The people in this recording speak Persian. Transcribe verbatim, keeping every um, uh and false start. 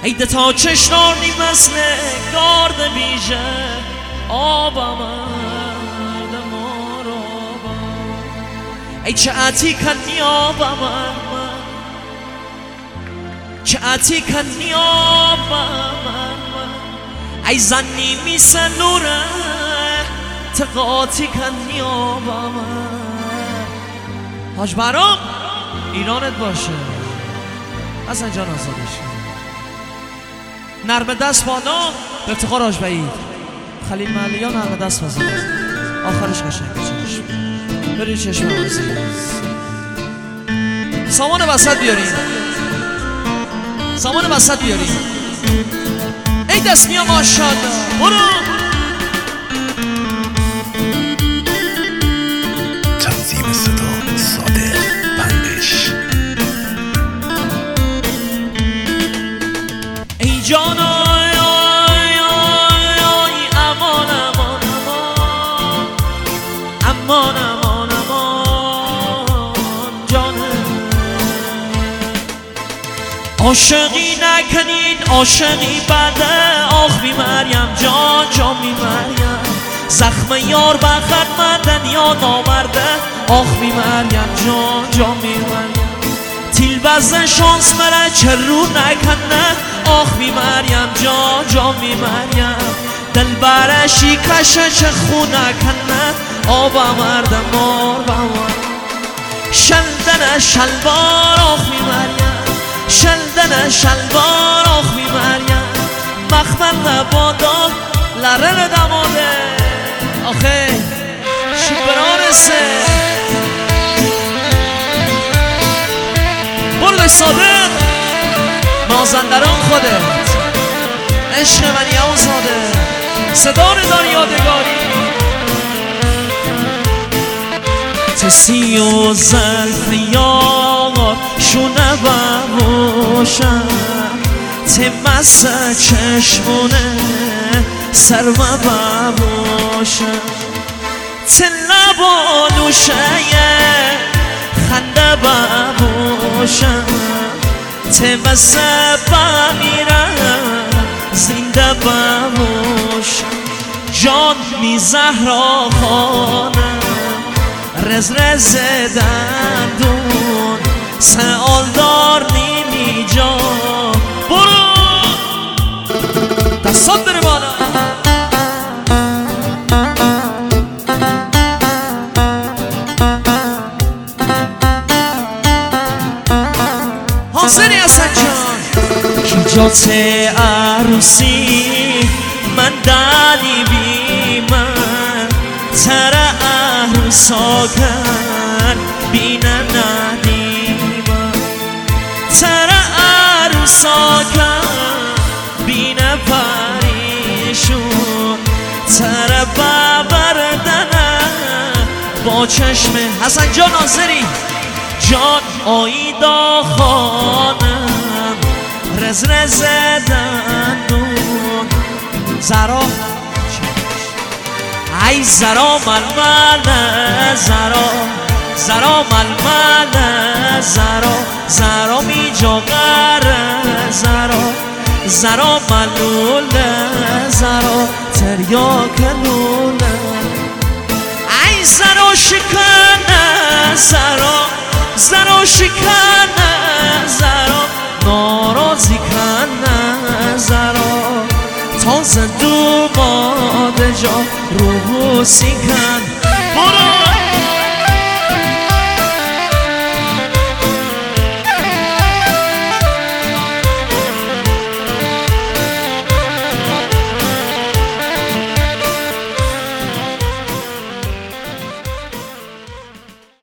ایده تا چشنانی مثل گارد بیشه آبم مردم آرابم ای چه عتی کنی آبم من چه عتی کنی آبم من ای زنی میسن نوره تقاطی کنی آبم من حاج برام ایرانت باشه حسن جان آزادش نرم دست بالا به افتخار حاج بعید خلیل محلیان نرم دست بزن آخرش قشنگ چشم برید چشم عزیز سامان وسط بیارین سامان وسط بیارین ای دست میا ماشاءالله برو تنظیم صدا صادق پندش ای جان آی آی آی آی امان امان امان امان امان امان جانم عاشقی نکنین عاشقی بده آخ بی مریم جان جان بی مریم زخم یار بخد مردن یا نامرده آخ بی مریم جان جان بی مریم تیل بزن شانس مره چه رو نکنه آخ بی مریم جان جان بی مریم دل برشی کشه چه خون نکنه آبا مردم مار بمار شلدن شلوار آخ بی مریم شلدن شلوار آخ بی مریم مخمل لبادا لرل دماده آخه شبرانسه برد صادق مازندران خودت عشق منی آزاده صدا نداری یادگاری تسی و زلف یار شونه بروشم تمس چشمونه سرما بروشم تلبانوشه خنده بروشم تمس بمیرم زنده بروشم جان می زهرا خانم رز رز دندون سئال دار نیمی جا برو دستات بره بالا حاضری حسن جان کی جات عروسی من دلی بی من تر عروسا کن بینه ندیمم تر عروسا کن بینه پریشون تر ببردنه با چشم حسن جان حاضری جان آیدا خانم رز رز دندون زرا ای زرا ململ زرا زرا ململ زرا زرا می جاگر زرا زرا ملول زرا تریاک لول ای زرا شکنه زرا زرا شکنه زرا ناراضی کنه زرا تازه دو ماده جا رو بوسی کن برو